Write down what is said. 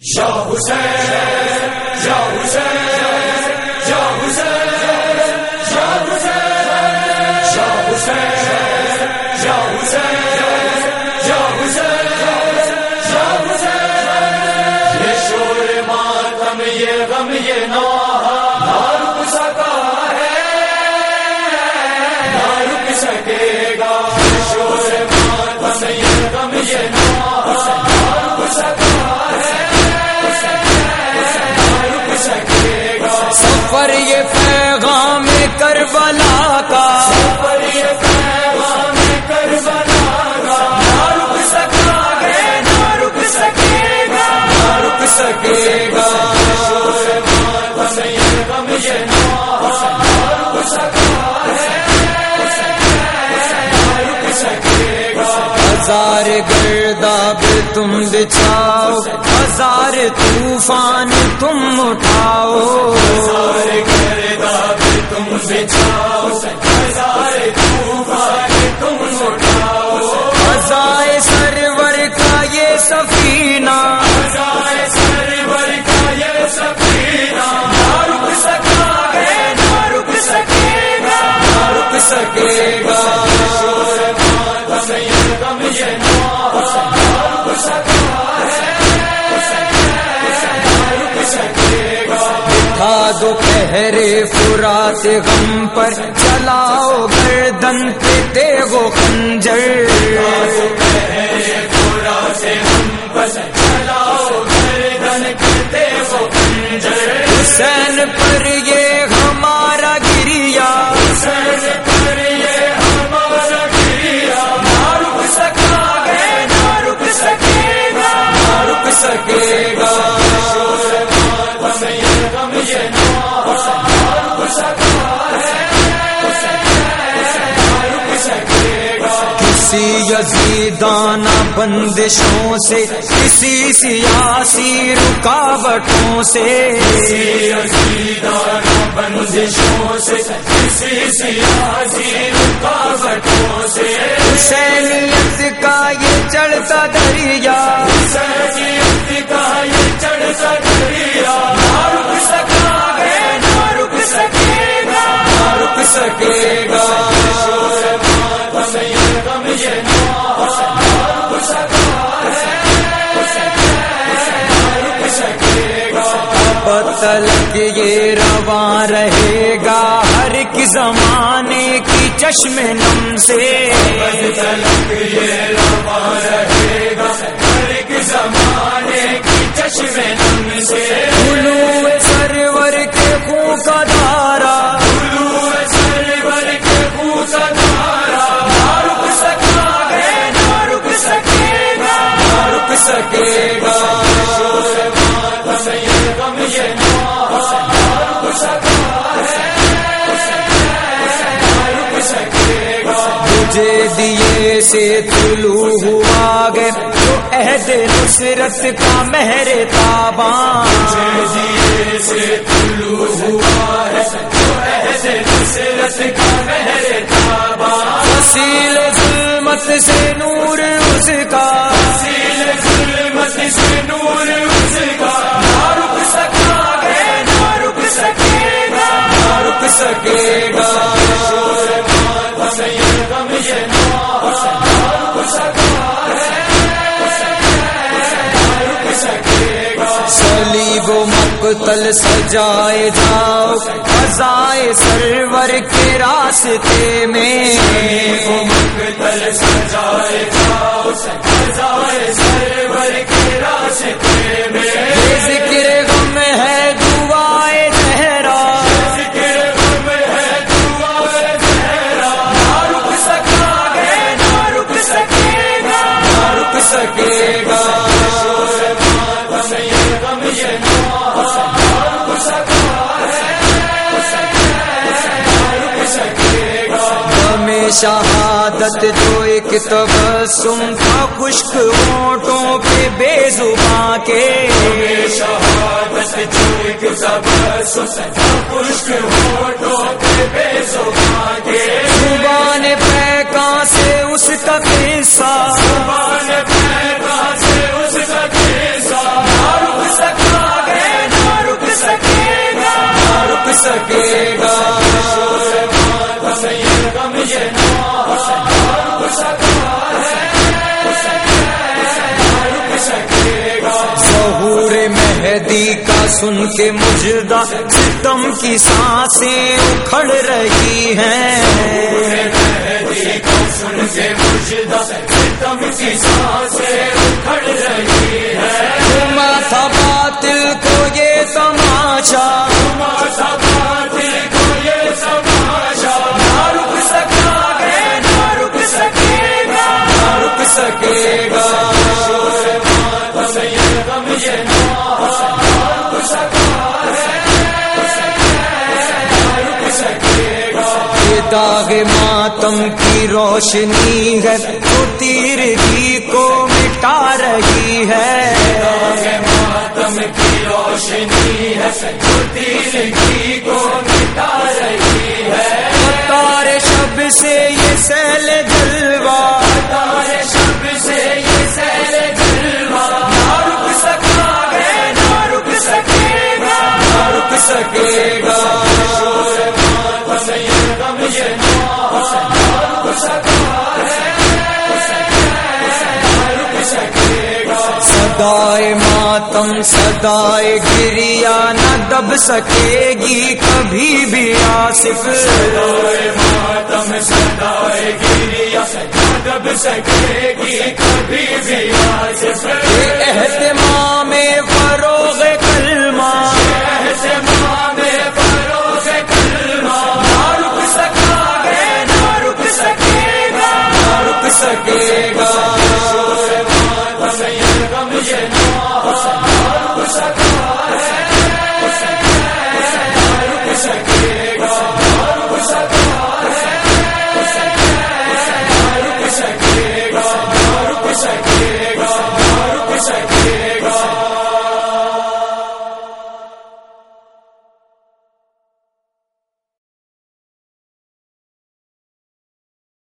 یا حسین یا حسین یا حسین یا حسین یا حسین یا حسین یا حسین یا حسین، یہ شور ماتم یہ غم یہ نوحہ نہ رک سکا ہے، نہ رک سکے گا، یہ شور ماتم یہ غم یہ نوحہ نہ رک سکا ہے، سفر یہ پیغام کربلا کا، سفر یہ پیغام کربلا کا، نہ رک سکا ہے، نہ رک سکے گا، نہ رک سکے گا، شور ماتم یہ غم یہ نوحہ نہ رک سکا ہے، نہ رک سکے گا، ہزار گرداب تم بچھاؤ، ہزار طوفان تم اٹھاؤ، ہزار گرداب تم بچھاؤ، ہزار طوفان تم اٹھاؤ، فضائے سرور کا یہ سفینہ، فضائے سرور کا یہ سفینہ نہ رک سکا ہے، نہ رک سکے گا، نہ رک سکے گا، شور ماتم یہ غم یہ نوحہ نہ رک سکا ہے، نہ رک سکے گا، اٹھا دو پہرے فرات غم پر، چلاؤ گردن پہ تیغ و خنجر، حسین پر یہ ہمارا گریا، حسین پر یہ ہمارا گریا نہ رک سکا ہے، نہ رک سکے گا، نہ رک سکے گا، شور ماتم یہ غم یہ نوحہ نہ رک سکا ہے، نہ رک سکے گا، کسی یزیدانہ بندشوں سے، کسی سیاسی رکاوٹوں سے، کسی عزیزانہ بندشوں سے، کسی سیاسی رکاوٹوں سے، حسینیت کا یہ چڑھتا دریا، حسینیت کا یہ چڑھتا دریا نہ رک سکا ہے، نہ رک سکے گا، نہ رک سکے گا، شور ماتم یہ غم یہ نوحہ نہ رک سکا ہے، نہ رک سکے گا، اب تلک یہ رواں رہے گا ہر ایک زمانے کی چشم نم سے، تلک یہ رواں رہے گا ہر ایک زمانے کی چشم نم سے، طلوع سرور کے خون کا دھارا، طلوع سرور کے خون کا دھارا نہ رک سکا ہے، نہ رک سکے گا، نہ رک سکے گا، شور ماتم یہ غم یہ نوحہ نہ رک سکا ہے، نہ رک سکے گا، تجھے دیے سے طلوع ہوا گے جو عہد نصرت کا مہر تاباں، دیے سے طلوع ہوا ہے جو عہد نصرت کا مہر تاباں، وسیل ظلمت سے نور اس کا، حسین ظلمت سے نور اس کا نہ رک سکا ہے، نہ رک سکے گا، نہ رک سکے گا، شور ماتم یہ غم یہ نوحہ نہ رک سکا ہے، نہ رک سکے گا، صلیب و مقتل سجائے جاؤ فضائے سرور کے راستے میں، مقتل سجائے جاؤ فضائے سرور کے راستے میں، یہ ذکر غم ہے دعائے زہرا، ذکر غم ہے دعائے زہرا نہ رک سکا ہے، نہ رک سکے گا، نہ رک سکے گا، شور ماتم یہ غم یہ نوحہ نہ رک سکا ہے، نہ رک سکے گا، ہمیں شہادت جو ایک تبسم تھا خشک ہونٹوں پہ بے زباں کے، شہادت جو ایک تبسم تھا خشک ہونٹوں پہ بے زباں کے، زبان پیکاں سے اس کا قصہ، زبان پیکاں سے اس کا قصہ نہ رک سکے گا. ظہور مہدی کا سن کے مجدہ ستم کی سانسیں اکھڑ رہی ہیں. مہدی کا سن کے مجدہ ستم کی سانسیں اکھڑ رہی ہے. گھما تھا باطل کو یہ تماشا، گھما تھا باطل کو یہ تماشا، نہ رک سکا ہے نہ رک سکے گا، نہ رک سکے گا. داغ ماتم کی روشنی ہے وہ تیرگی کو مٹا رہی ہے. داغ ماتم کی روشنی ہے وہ تیرگی کو مٹا رہی ہے. تار شب سے یہ سیل جلوہ، تار شب سے یہ سیل جلوہ، نہ رک سکا ہے نہ رک سکے گا، نہ رک سکے گا. صدائے ماتم صدائے گریا نہ دب سکے گی کبھی بھی آصف. صدائے ماتم صدائے گریا نہ دب سکے گی کبھی بھی آصف. عہد